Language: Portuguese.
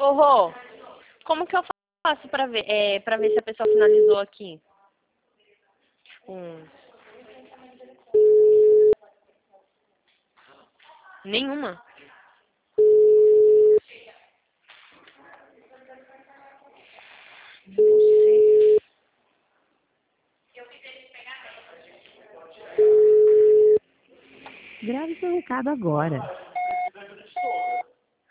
Rô, como que eu faço pra ver se a pessoa finalizou aqui? Hum. Nenhuma. Não sei. Grave seu recado agora.